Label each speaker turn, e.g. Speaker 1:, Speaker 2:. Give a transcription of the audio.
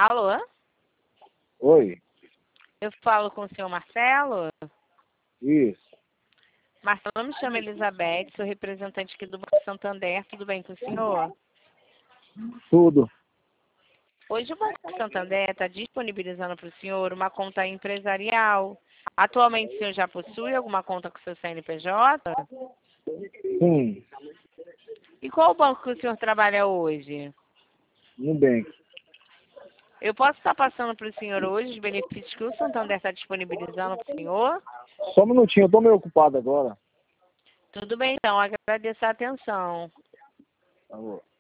Speaker 1: Alô?
Speaker 2: Oi,
Speaker 1: Eu falo com o senhor Marcelo?
Speaker 2: isso,
Speaker 1: Marcelo, me chama Elizabeth, sou representante aqui do Banco Santander. Tudo bem com o senhor?
Speaker 2: tudo.
Speaker 1: Hoje o Banco Santander está disponibilizando para o senhor uma conta empresarial. Atualmente o senhor já possui alguma conta com seu CNPJ?
Speaker 2: Sim,
Speaker 1: E qual o banco que o senhor trabalha hoje?
Speaker 2: Nubank.
Speaker 1: Eu posso estar passando para o senhor hoje os benefícios que o Santander está disponibilizando para o senhor?
Speaker 2: Só um minutinho, eu tô meio ocupado agora.
Speaker 1: Tudo bem, então. Agradeço a atenção.
Speaker 2: Alô.